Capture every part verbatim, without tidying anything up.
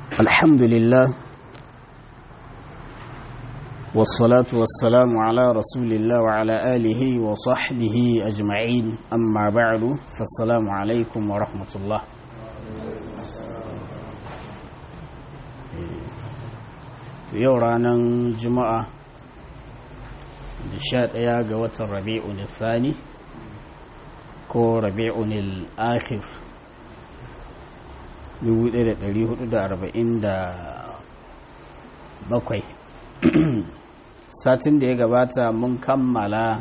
الحمد لله والصلاة والسلام على رسول الله وعلى آله وصحبه أجمعين أما بعد فالسلام عليكم ورحمة الله. yau ranar juma'a da sha ɗaya ga watan rabi'un thani ko rabi'un al-akhir dubu ɗaya da ɗari hudu da arba'in da bakwai. Satin da ya gabata mun kammala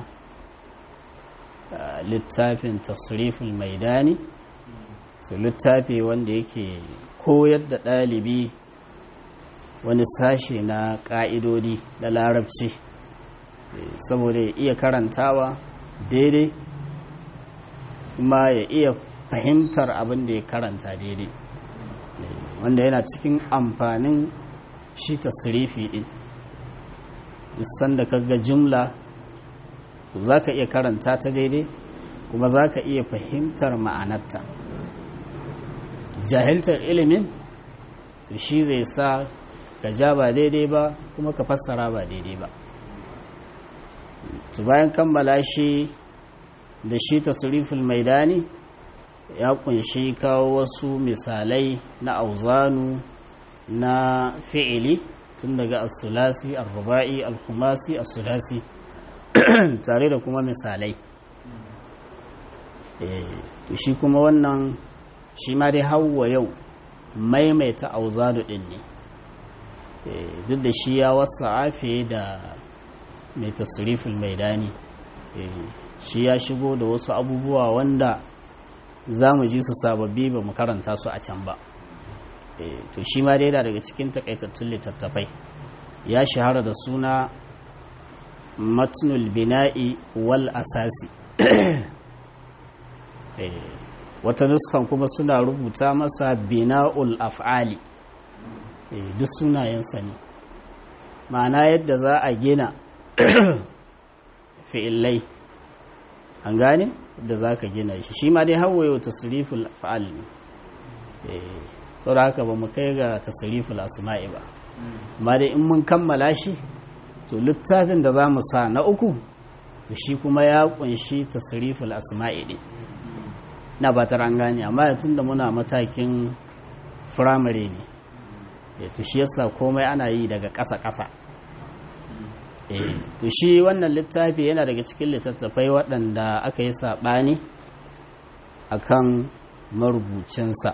littafin tasriful maidani, so littafi wanda yake koyar da ɗalibi wani sashe na ƙa'idodi da larabci saboda ya iya karantawa daidai kuma ya iya fahimtar abin da ya karanta daidai, wanda yana cikin amfanin shi tasrifi din. Sanda kaga jumla za ka iya karanta ta daidai kuma za ka iya fahimtar ma'anarta. Jahiltar ilimin shi zai sa ka ja ba daidai ba kuma ka fassara ba daidai ba. To bayan kammala shi da shi tasriful maidani ya kunshi kawo wasu misalai na auzanu na fi'ili tun daga as-sulasi, ar-ruba'i, al-khumasi, as-sulasi tare da kuma misalai. Eh to shi kuma wannan shi ma dai hawa yau maimaita auzanu din ne. Duk da shi ya wasa fiye da mai tasriful maidani, shi ya shigo da wasu abubuwa wanda za mu ji su sababbi ba mu karanta su a can ba. To shi ma dai daga cikin takaitattun littattafai ya shahara da suna matnul bina'i wal asasi. Wata nuskan kuma suna rubuta masa bina'ul af'ali, duk sunayensa ne, ma'ana yadda za a gina fi'illai, an gane da za ka gina shi. Shi ma dai hawaye tasriful fa'al ne, saboda haka ba mu kai ga tasriful asma'i ba, amma dai in mun kammala shi to littafin da za mu sa na uku shi kuma ya kunshi tasriful asma'i ne na ba ta an gane. amma tun da muna matakin firamare ne, to shi yasa komai ana yi daga ƙasa-ƙasa. To shi wannan littafi yana daga cikin littattafai waɗanda aka yi saɓani a kan marubucinsa,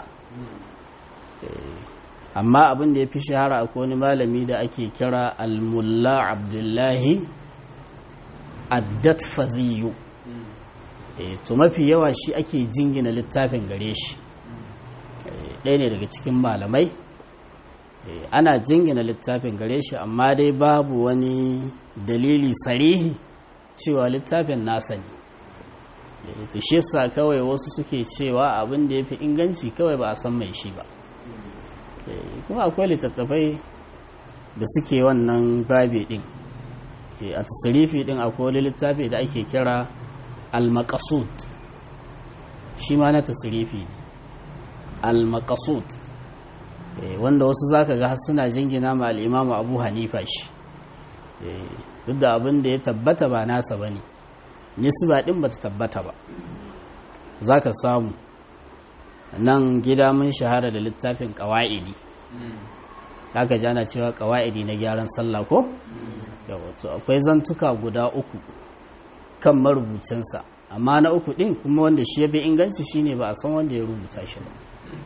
amma abin da ya fi shahara a wani malami da ake kira al-mulla abdullahi ad-datfaziyu. To mafi yawa shi ake jingina littafin gare shi, ɗaya ne daga cikin malamai. Ana jingina littafin gare shi amma dai babu wani dalili sarihi cewa littafin nasa ne. To shi yasa kawai wasu suke cewa abin da ya fi inganci kawai ba a san mai shi ba. Kuma akwai littattafai da suke wannan babi din. A tasrifi din akwai wani littafi da ake kira al-maqsud, shi ma na tasrifi al-maqsud, wanda wasu zaka ga suna jingina ma al-Imam Abu Hanifa shi, duk da abin da ya tabbata ba nasa bane, nisba din bata tabbata ba. Zaka samu nan gida mun shahara da littafin qawaidi, zaka ji ana cewa qawaidi na gyaran sallah ko yawa. To akwai zantuka guda uku kan marubucinsa, amma na uku din kuma wanda shi ya bi inganci shine ba a san wanda ya rubuta shi ba,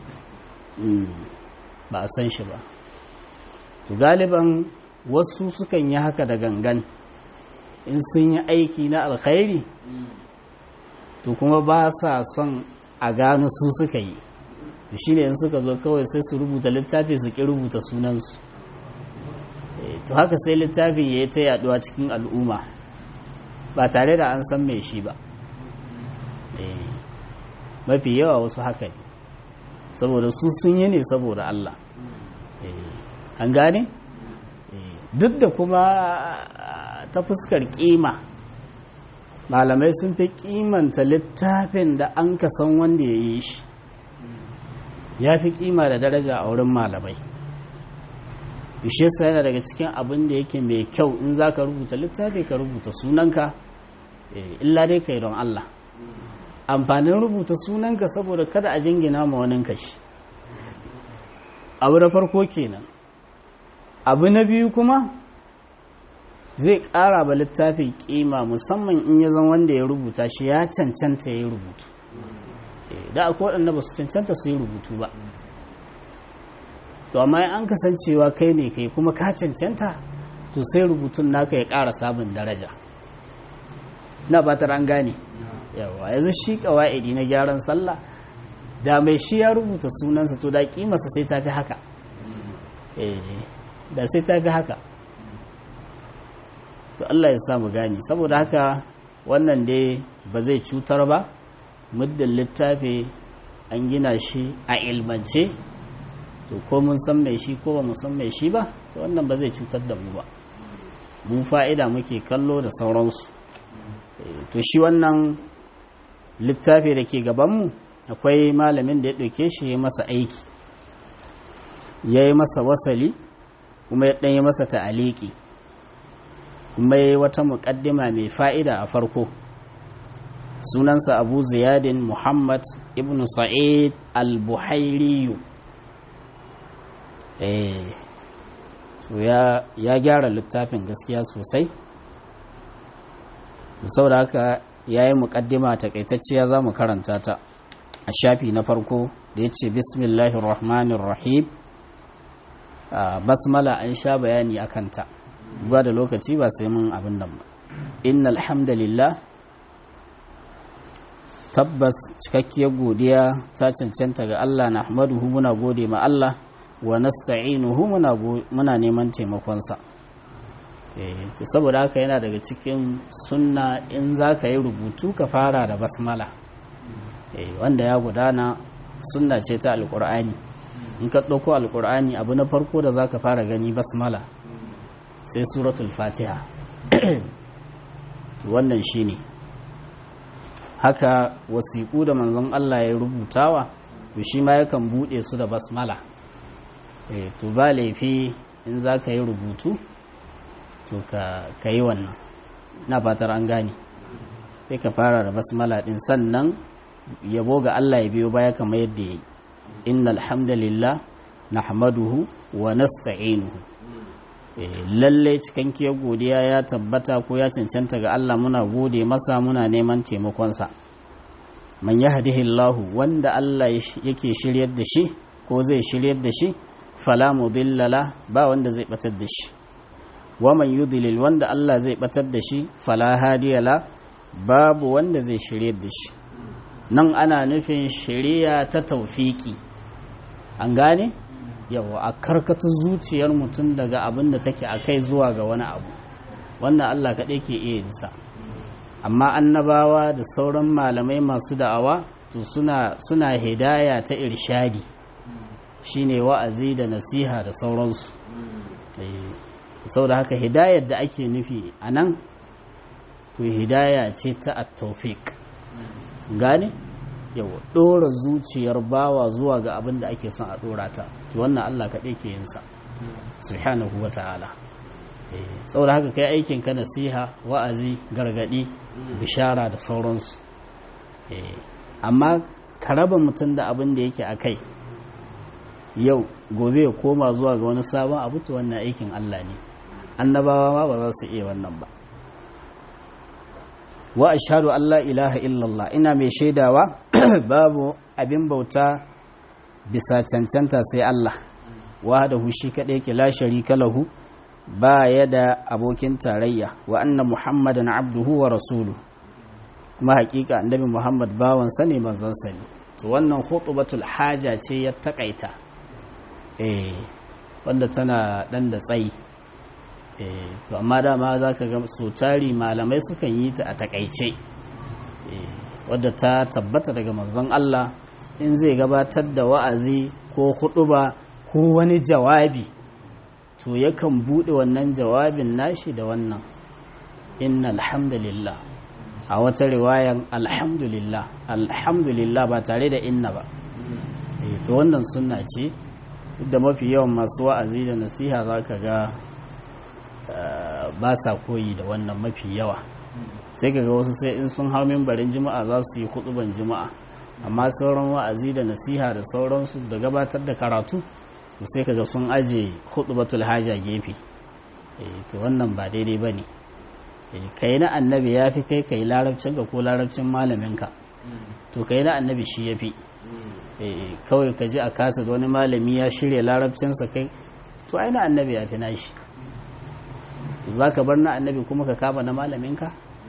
ba a san shi ba. To galiban wasu sukan yi haka da gangan in sun yi aiki na alkhairi, to kuma ba sa son a gano su suka yi, shi ne in suka zo kawai sai su rubuta littafi su ki rubuta sunansu. To haka sai littafin ya yi ta yaduwa cikin al'umma ba tare da an san mai shi ba. Mafi yawa wasu haka ne, saboda su sun yi ne saboda Allah, an gane. Duk da kuma ta fuskar kima malamai sun fi kimanta littafin da an ka san wanda ya yi shi, ya fi kima da daraja a wurin malamai. shi yasa yana daga cikin abin da yake mai kyau in za ka rubuta littafi ka rubuta sunanka illa dai kai don Allah. Amfanin rubuta sunanka saboda kada a jingina ma wani kashi, abu da farko kenan. Abu na biyu kuma zai ƙara ba littafin kima, musamman in ya zan wanda ya rubuta shi ya cancanta ya yi rubutu. Da akwai waɗanda ba su cancanta su yi rubutu ba, to amma an kasancewa kai ne kai kuma ka cancanta, to sai rubutun naka ya ƙara samun daraja. Na batar an gane yawa. Yanzu shi ƙawa'idi na gyaran sallah, da mai shi ya rubuta sunansa to da kimarsa sai ta fi haka, da sai ta fi haka. To Allah ya samu gani. Saboda haka wannan dai ba zai cutar ba, muddin littafi an gina shi a ilmance, to ko mun san mai shi ko ba mu san mai shi ba, to wannan ba zai cutar da mu ba, mu fa'ida muke kallo da sauransu. To shi wannan littafi da ke gabanmu akwai malamin da ya ɗauke shi ya masa aiki, ya yi masa wasali kuma ya ɗanyi masa ta'aliki, kuma ya yi wata muƙaddima mai fa'ida a farko. Sunansa Abu Ziyadin Muhammad ibn Sa'id al-Buhairiyu. Eh, ya, ya gyara littafin gaskiya sosai, saboda haka ya yi muƙaddima takaitacciya za mu karanta ta a shafi na farko da ya ce bismillahir rahmanir rahim. Basmala an sha bayani a kanta, ba da lokaci ba sai mun abin nan ba. Innal hamdalillah, tabbas cikakkiyar godiya ta cancanta ga Allah, nahmaduhu muna gode ma Allah, wa nasta'inuhu muna muna neman taimakonsa. Eh, to saboda haka yana daga cikin sunna in za ka yi rubutu ka fara da basmala, eh, wanda ya gudana sunna ce ta alƙur'ani. In ka ɗauko alƙur'ani abu na farko da za ka fara gani basmala, sai suratul fatiha. Wannan shi ne haka wasiƙu da manzon Allah ya rubutawa, to shi ma yakan buɗe su da basmala. Eh, to ba laifi in za ka yi rubutu to ka yi wannan, na fatar an gane. Sai ka fara da basmala din, sannan yabo ga Allah ya biyo baya kamar yadda ya yi. Innal hamdalillah nahmaduhu wa nasta'inuhu. Lalle cikakkiyar godiya ya tabbata ko ya cancanta ga Allah, muna gode masa muna neman taimakonsa. Man yahdihillahu, wanda Allah yake shiryar da shi ko zai shiryar da shi, fala mudilla la, ba wanda zai batar da shi. Wa man yudlil, wanda Allah zai batar da shi, fala hadiya la, babu wanda zai shiryar da shi. Nan ana nufin shiriya ta taufiki, an gane? Yawa, a karkata zuciyar mutum daga abin da take a kai zuwa ga wani abu, wannan Allah kaɗai ke iya yinsa. Amma annabawa da sauran malamai masu da'awa to suna, suna hidaya ta irshadi, shine wa'azi da nasiha da sauransu. Sau da haka hidayar da ake nufi a nan, to hidaya ce ta at-tawfiq, gane? Yawa, ɗora zuciyar bawa zuwa ga abin da ake son a ɗora ta, to wannan Allah kaɗai ke yinsa, subhanahu wa ta'ala. Sau da haka kai aikin ka nasiha, wa'azi, gargaɗi, bishara da sauransu. Amma ka raba mutum da abin da yake a kai, yau gobe ya koma zuwa ga wani sabon abu, to wannan aikin Allah ne. Annabawa ma ba za su iya wannan ba. Wa ashhadu an la ilaha illallah, ina mai shaidawa babu abin bauta bisa cancanta sai Allah, wahdahu shi kadai ke, la sharika lahu, ba ya da abokin tarayya, wa anna muhammadan abduhu wa rasuluhu, kuma hakika annabi Muhammad bawan sa ne manzon sa ne. To wannan khutbatul haja ce ya takaita, eh wanda tana dan da tsayi. Eh, to amma dama za ka ga so tari malamai sukan yi ta a takaice, eh, wadda ta tabbata daga manzon Allah in zai gabatar da wa'azi ko huɗuba ko wani jawabi, to yakan buɗe wannan jawabin nashi da wannan inna alhamdulillah, a wata riwayan alhamdulillah, alhamdulillah ba tare da inna ba. Eh, to wannan sunna ce duk da mafi yawan masu wa'azi da nasiha za ka ga ba sa koyi da wannan mafi yawa, sai ka ga wasu sai in sun hau mimbarin juma'a za su yi huɗuban juma'a, amma sauran wa'azi da nasiha da sauransu da gabatar da karatu sai ka ga sun aje huɗubatul haja gefe. To wannan ba daidai ba ne, kai na annabi ya fi kai kai larabcin ka ko larabcin malaminka, to kai na annabi shi ya fi. Kawai ka ji a kasa da wani malami ya shirya larabcinsa kai, to ai na annabi ya fi nashi, za ka bar na annabi kuma ka kama na malaminka?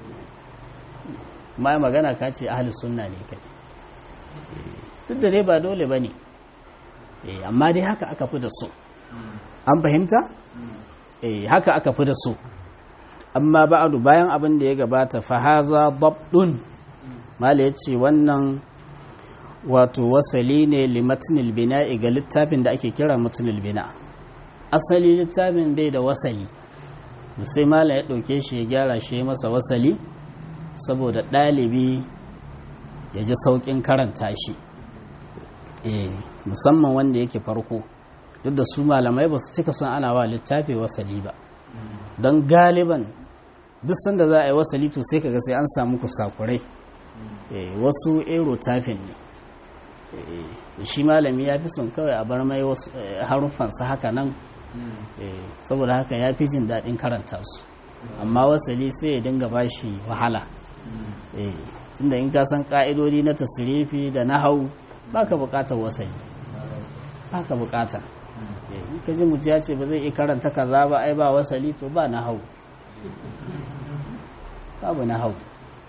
ma magana ka ce ahli sunna ne kai, duk da dai ba dole ba ne, amma dai haka aka fi da so, an fahimta? haka aka fi da so. Amma ba'adu, bayan abin da ya gabata, fahaza dabdun, mala ya ce wannan wato wasali ne limatnil bina'i ga littafin da ake kira matnil bina. Asali littafin bai da wasali, sai mala ya ɗauke shi ya gyara shi masa wasali saboda ɗalibi ya ji sauƙin karanta shi, musamman wanda yake farko, duk da su malamai ba su cika son ana wa littafi wasali ba, don galiban duk sanda za a yi wasali to sai kaga sai an samu kusakurai, wasu aerotafin ne, shi malami ya fi son kawai a bar mai haruffansa haka nan, saboda haka ya fi jin daɗin karanta su, amma wasali sai ya dinga ba shi wahala, tunda in ka san ƙa'idodi na tasirifi da na hau ba ka buƙatar wasali, ba ka buƙata. In ka ji mutu ya ce ba zai iya karanta kaza ba ai ba wasali, to ba na hau, babu na hau.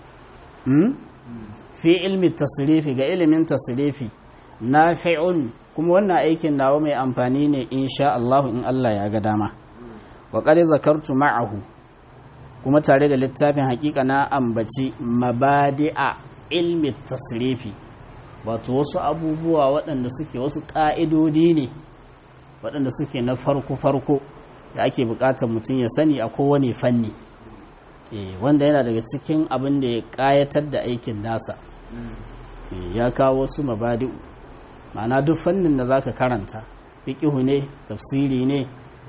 Fi ilmi tasirifi, ga ilimin tasirifi nafi'un, kuma wannan aikin nawa mai amfani ne insha Allah in Allah ya ga dama. Wa qad zakartu ma'ahu, kuma tare da littafin hakika na ambaci mabadi'a ilmi tasirifi, wato wasu abubuwa waɗanda suke wasu ƙa'idodi ne waɗanda suke na farko-farko da ake buƙatar mutum ya sani a kowane fanni, wanda yana daga cikin abin da ya ƙayatar da aikin nasa. Ya kawo wasu mabadi'u, ma'ana duk fannin da zaka karanta, fiqhu ne, tafsiri ne,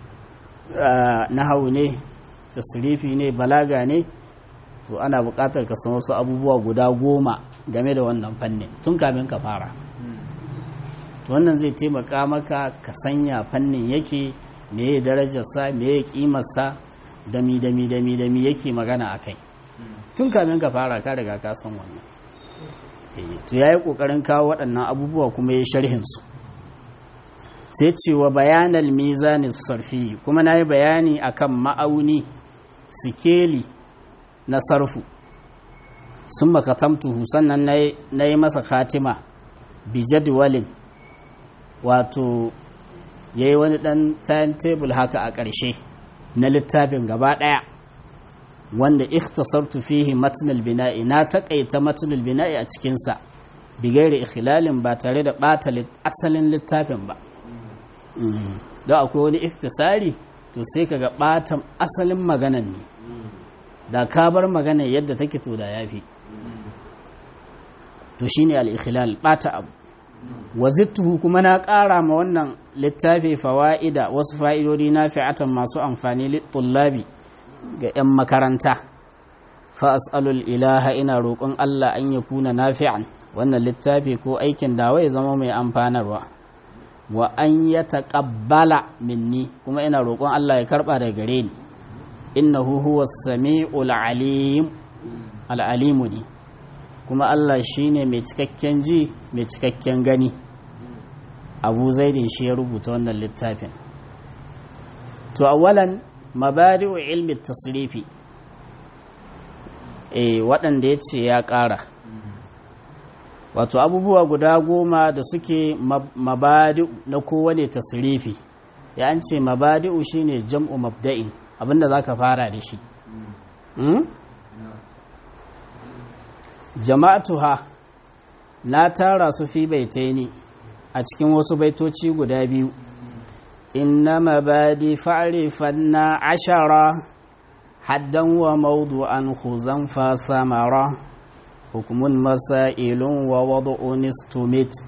nahwu ne, tasrifi ne, balaga ne, to ana buƙatar ka san wasu abubuwa guda goma game da wannan fannin tun kamin ka fara. To wannan zai taimaka maka ka sanya fannin yake, me ya darajarsa, me ya kimarsa, dami dami dami dami yake magana akai tun kamin ka fara, ka riga ka san wannan. To yayi kokarin kawo waɗannan abubuwa kuma ya sharhin su, sai ce wa bayanal mizanis sarfi, kuma nayi bayani akan ma'auni sikeli na sarfu, sun makatamtuhu, sannan na yi masa khatima bi jadwalin, wato ya yi wani ɗan timetable haka a ƙarshe na littafin gaba ɗaya, wanda ikhtasartu fihi matnal bina'i, na taƙaita matnal bina'i a cikinsa bi gairi ikhlalin, ba tare da ɓata asalin littafin ba. Don akwai wani ikhtisari to sai kaga ɓata asalin maganan ne, da ka bar magana yadda take to da yafi. To shine al-ikhlal, bata abu. Wazittuhu, kuma na ƙara ma wannan littafi fawaida, wasu fa'idodi nafi'atan masu amfani lit-tullabi ga 'yan makaranta. Fa as'alul ilaha, ina roƙon Allah an yakuna nafi'an, wannan littafi ko aikin dawa ya zama mai amfanarwa. Wa an yataqabbala minni, kuma ina roƙon Allah ya karba daga gare ni. Innahu huwa sami'ul alim, al'alimu ne, kuma Allah shi ne mai cikakken ji mai cikakken gani. Abu Zaidin shi ya rubuta wannan littafin. To awalan mabadi'u ilmi tasrifi, eh waɗanda ya ce ya ƙara, wato abubuwa guda goma da suke mabadi'u na kowane tasrifi. Ya an ce mabadi'u shine jam'u mabda'in, abinda za ka fara da shi. Jama'atuha, na tara su fi baitaini a cikin wasu baitoci guda biyu. Inna mabadi fa'rifanna ashara, haddan wa mawdu'an khuzan fa samara, hukmun masailun wa wad'un istumit,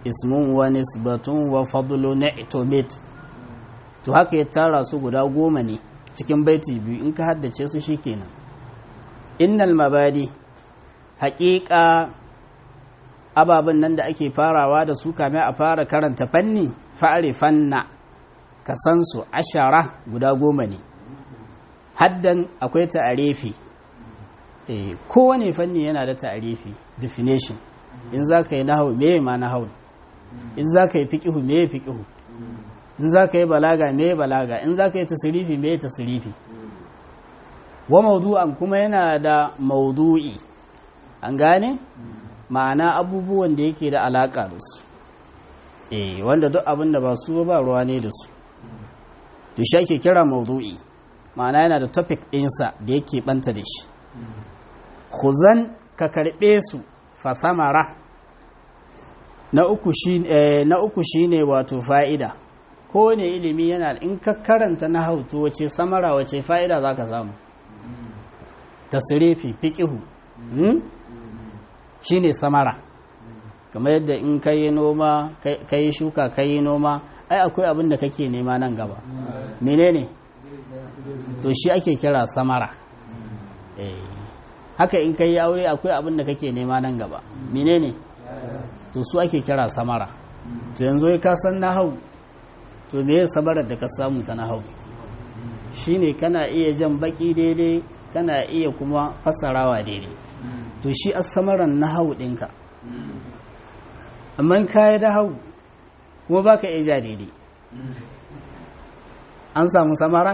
ismun wa nisbatun wa fadlu na'tumit to haka ya tara su guda goma ne cikin baiti biyu in ka haddace su shikenan innal mabadi haƙiƙa ababen nan da ake farawa da su kame a fara karanta fanni fa'arifanna ka san su ashara guda goma ne haddan akwai ta'arifi eh kowane fanni yana da ta'arifi definition in za ka yi nahawu me ma nahawu in za ka yi fiqhu me fiqhu in za ka yi balaga me balaga in za ka yi tasrifi me tasrifi wa mawdu'an kuma yana da mawdu'i an gane ma'ana abubuwan da yake da alaka da su eh wanda duk abin da ba su ba ruwa ne da su to shi ake kira mawdu'i ma'ana yana da topic ɗinsa da yake banta da shi khuzan ka karɓe su fasamara na uku shi eh, na uku shine wato fa'ida ko ne ilimi yana in ka karanta na hautu wace samara wace fa'ida zaka samu tasrifi fiqhu hmm? shine samara kamar yadda in kai noma kai shuka kai noma ai akwai abin da kake nema nan gaba menene to shi ake kira samara eh haka in kai aure akwai abin da kake nema nan gaba menene to su ake kira samara to yanzu ka san nahau to me ya samarar da ka samu ta nahau shine kana iya jan baki daidai kana iya kuma fasarawa daidai to shi as-samaran nahau dinka amma kai da hau kuma baka iya ja daidai an samu samara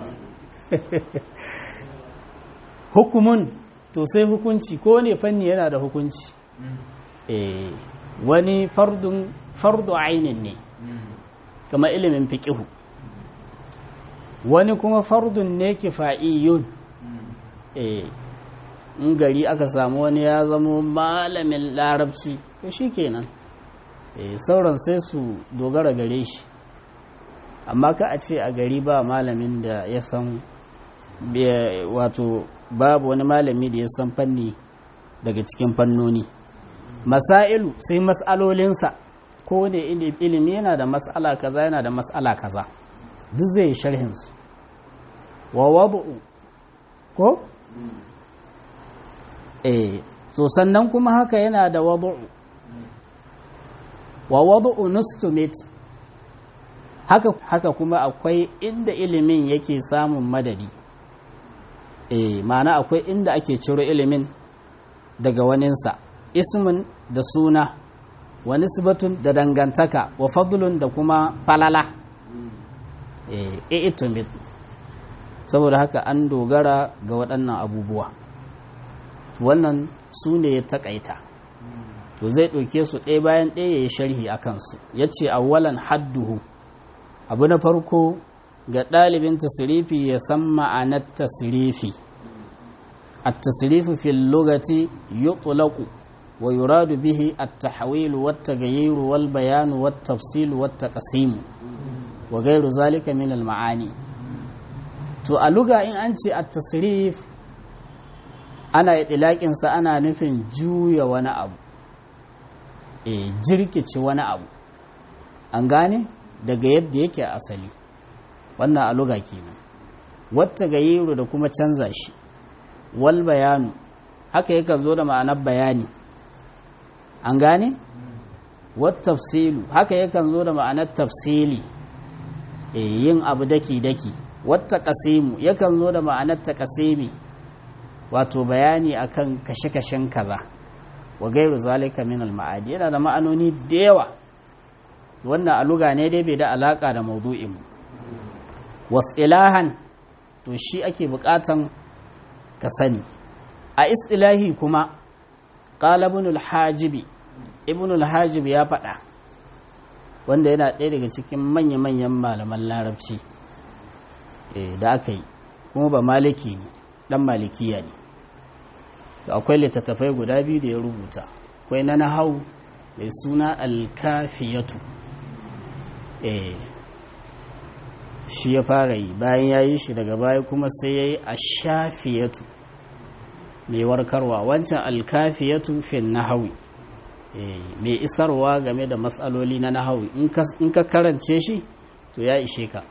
hukumun to sai hukunci ko ne fanni yana da hukunci eh wani fardun fardu ainin ne kamar ilimin fiqhu wani kuma fardun ne kifa'iyun eh in gari aka samu wani ya zama malamin larabci to shikenan eh sauran sai su dogara gare shi amma ka a ce a gari ba malamin da ya san wato babu wani malami da ya san fanni daga cikin fannoni masailu sai mas'alolinsa ko ne ilimi yana da mas'ala kaza yana da mas'ala kaza duk zai sharhin su wa wadu'u ko eh so sannan kuma haka yana da wadu'u wa wadu'u nustumit haka haka kuma akwai inda ilimin yake samun madadi eh ma'ana akwai inda ake ciro ilimin daga waninsa ismun da suna wa nisbatun da dangantaka wa fadlun da kuma falala eh itumit saboda haka an dogara ga waɗannan abubuwa wannan su ne ya takaita to zai ɗauke su ɗaya bayan ɗaya ya yi sharhi a kansu ya ce awwalan hadduhu abu na farko ga ɗalibin tasirifi ya san ma'anar tasirifi at-tasirifu fil lugati yutlaqu wa yuradu bihi at-tahwil wa at-taghayyur wal bayan wa at-tafsil wa at-taqsim wa ghayru zalika min al-ma'ani to a luga in an ce at-tasrif ana idlaqin sa ana nufin juya wani abu eh jirkici wani abu an gane daga yadda yake a asali wannan a luga kenan wata gayiru da kuma canza shi wal bayanu haka yakan zo da ma'anar bayani an gane wat tafsilu haka yakan zo da ma'anar tafsili e yin abu daki daki wata qasimu yakan zo da ma'anar taqsimi wato bayani akan kashe-kashen kaza wa gairu zalika min al ma'adi yana da ma'anoni da yawa wannan aluga ne dai bai da alaka da maudu'in wasilahan to shi ake bukatan ka sani a istilahi kuma qala ibn al-hajib ibn al-hajib ya faɗa wanda yana ɗaya daga cikin manya-manyan malaman larabci da aka yi kuma ba maliki ne dan malikiya ne to akwai littattafai guda biyu da ya rubuta akwai na nahau mai suna al-kafiyatu eh shi ya fara yi bayan ya yi shi daga baya kuma sai ya yi a shafiyatu mai warkarwa wancan alkafiyatu fin nahawi mai isarwa game da matsaloli na nahawi in ka karance shi to ya ishe ka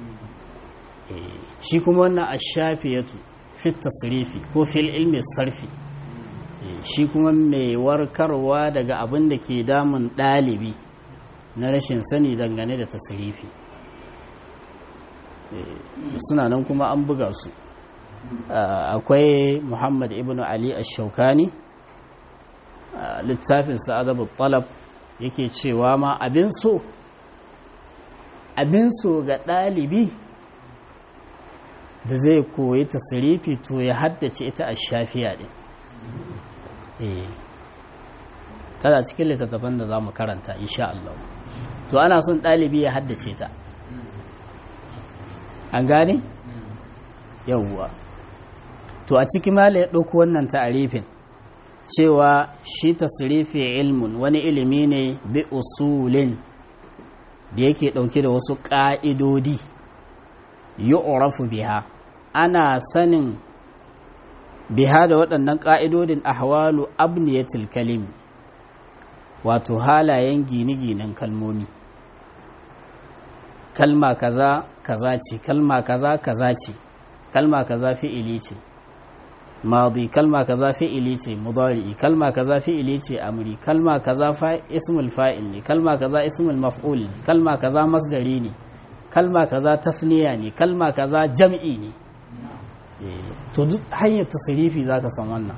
shi kuma wannan ashafiyatu fit tasrifi ko fil ilmi sarfi shi kuma mai warkarwa daga abin da ke damun ɗalibi na rashin sani dangane da tasrifi suna nan kuma an buga su akwai Muhammad ibn Ali ash-Shawkani littafin sa'adabu talab yake cewa ma abin so abin so ga ɗalibi da zai koyi tasrifi to ya haddace ita a shafiya ɗin eh tana cikin littattafan da za mu karanta insha Allah to ana son ɗalibi ya haddace ta an gane yawwa to a ciki mala ya ɗauko wannan ta'arifin cewa shi tasrifi ilmun wani ilimi ne bi usulin da yake ɗauke da wasu ƙa'idodi yu'rafu biha ana sanin biha da waɗannan ƙa'idodin ahwalu abniyatil kalim wato halayen gine-ginen kalmomi kalma kaza kaza ce kalma kaza kaza ce kalma kaza fi'ili ce madi kalma kaza fi'ili ce mudari kalma kaza fi'ili ce amri kalma kaza fa ismul fa'il ne kalma kaza ismul maf'ul ne kalma kaza masdari ne kalma kaza tasniya ne kalma kaza jam'i ne to duk hanyar tasrifi zaka san wannan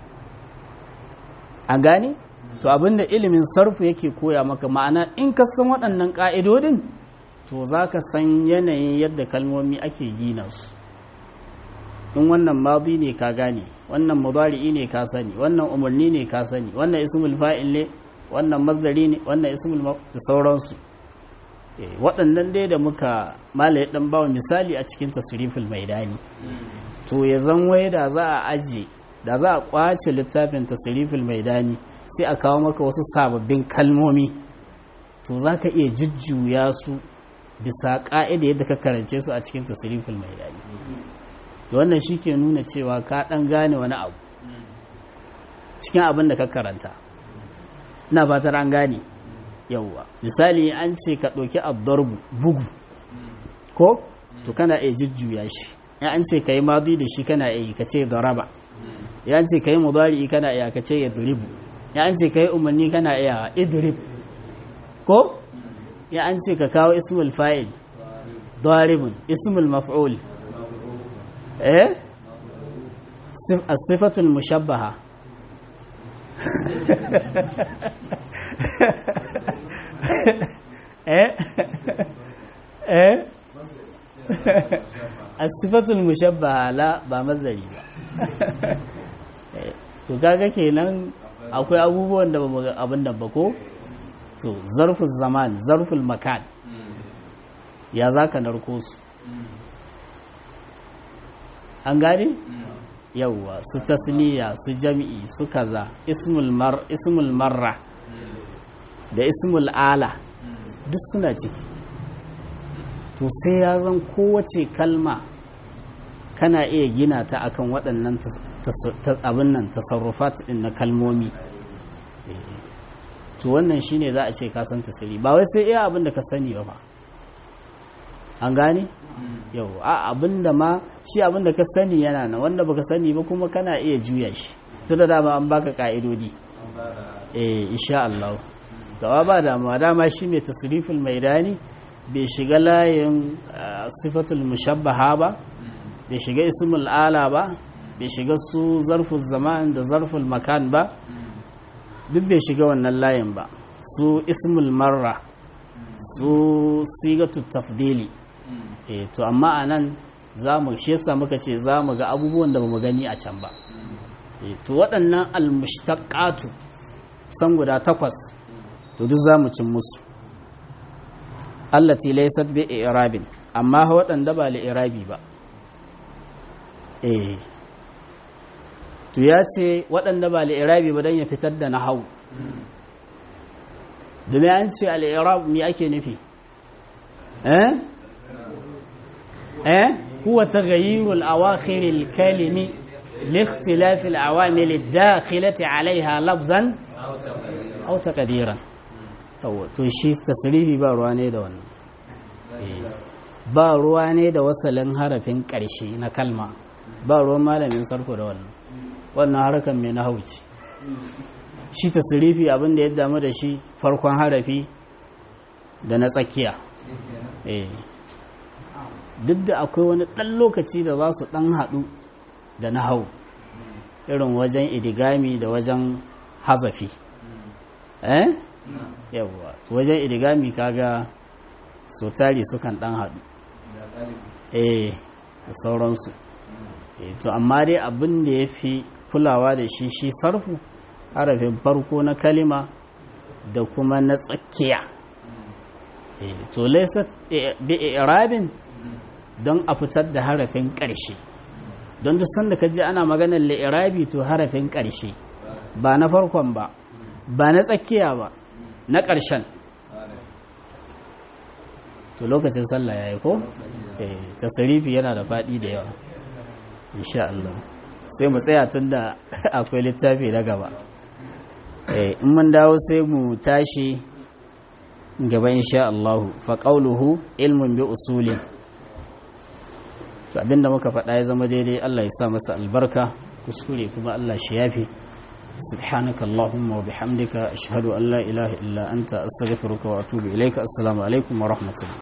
an gane to abinda ilimin sarfu yake koya maka ma'ana in ka san waɗannan ƙa'idodin to zaka san yanayin yadda kalmomi ake gina su in wannan madi ne ka gane wannan mudari'i ne ka sani wannan umarni ne ka sani wannan ismul fa'il ne wannan masdari ne wannan ismul da sauransu waɗannan dai da muka malaye dan bawa misali a cikin tasriful maidani to ya zan wai da za a aje da za a kwace littafin tasriful maidani sai a kawo maka wasu sababbin kalmomi to za ka iya jujjuya su bisa ƙa'ida yadda ka karance su a cikin tasriful maidani to wannan shi ke nuna cewa ka ɗan gane wani abu cikin abin da ka karanta ina fatar an gane yauwa misali an ce ka ɗauki abdarbu bugu ko to kana iya jujjuya shi ya an ce ka yi madi da shi kana iya ka ce daraba ya an ce ka yi mudari kana iya ka ce ya duribu ya an ce ka yi umarni kana iya idrib ko ya an ce ka kawo ismul fa'il daribun ismul maf'ul eh as-sifatul mushabbaha eh eh as-sifatul mushabbaha la ba mazari ba to kaga kenan akwai abubuwan da ba abin da ba ko to zarful zaman zarful makan ya zaka narko su an gane yawwa su tasniya su jami'i su kaza ismul mar ismul marra da ismul ala duk suna ciki to sai ya zan kowace kalma kana iya gina ta akan waɗannan abin nan tasarrufat din na kalmomi to wannan shine za a ce ka san tasiri ba wai sai iya abin da ka sani ba an gane yau a abinda ma shi abinda ka sani yana nan wanda baka sani ba kuma kana iya juya shi to da dama an baka ka'idodi eh insha Allah gawa ba damuwa dama shi mai tasriful maidani bai shiga layin sifatul mushabbaha ba bai shiga ismul ala ba bai shiga su zarful zaman da zarful makan ba duk bai shiga wannan layin ba su ismul marra su sigatut tafdili eh to amma anan zamu shi yasa muka ce zamu ga abubuwan da bamu gani a can ba eh to waɗannan almushtaqatu san guda takwas to duk zamu cin musu allati laysat bi i'rabin amma waɗanda ba li i'rabi ba eh to ya ce waɗanda ba li i'rabi ba dan ya fitar da nahwu domin an ce al-i'rab me ake nufi eh eh huwa taghayyur al-awakhir al-kalimi لاختلاف العوامل الداخلة عليها لفظا au taqdiran yawa to shi tasrifi ba ruwa ne da wannan ba ruwa ne da wasalin harafin ƙarshe na kalma ba ruwan malamin sarko da wannan wannan harakan mai nahauci shi tasrifi abin da ya damu da shi farkon harafi da na tsakiya eh duk da akwai wani ɗan lokaci da za su ɗan haɗu da nahau irin wajen idigami da wajen hazafi eh yawwa wajen idigami kaga so tari sukan ɗan haɗu eh da sauransu to amma dai abin da ya fi kulawa da shi shi sarfu harafin farko na kalima da kuma na tsakiya to laisa bi irabin don a fitar da harafin ƙarshe don duk sanda ka ji ana maganar li'irabi to harafin ƙarshe ba na farkon ba ba na tsakiya ba na ƙarshen to lokacin sallah yayi ko eh tasrifi yana da faɗi da yawa insha Allah sai mu tsaya tunda akwai littafi na gaba eh in mun dawo sai mu tashi gaba insha Allah fa qawluhu ilmun bi usulin to abinda muka faɗa ya zama daidai Allah ya sa masa albarka kuskure kuma Allah shi yafi سبحانك اللهم وبحمدك أشهد أن لا إله إلا أنت أستغفرك وأتوب إليك السلام عليكم ورحمة الله